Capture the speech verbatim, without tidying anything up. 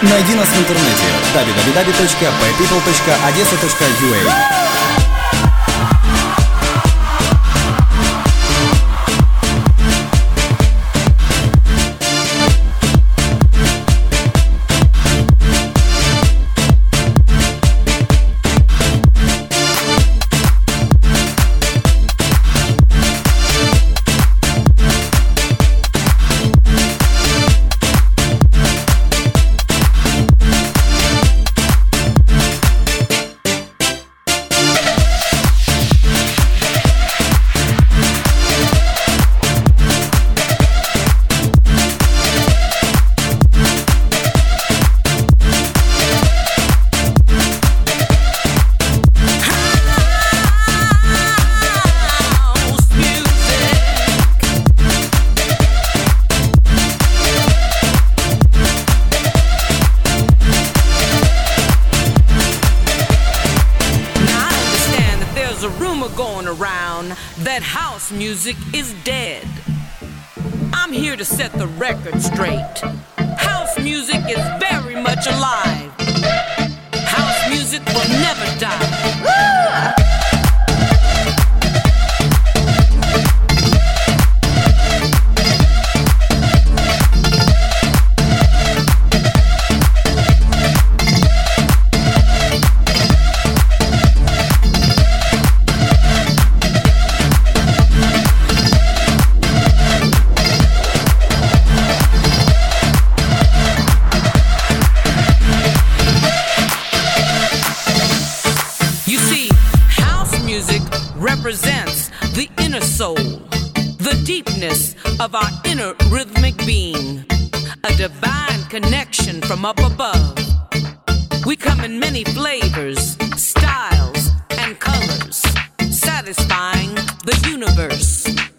Найди нас в интернете дабл ю дабл ю дабл ю точка пэпипл точка одесса точка ю а. Music is dead. I'm here to set the record straight. House music is very much alive. House music will never die. Woo! Represents the inner soul, the deepness of our inner rhythmic being, a divine connection from up above. We come in many flavors, styles, and colors, satisfying the universe.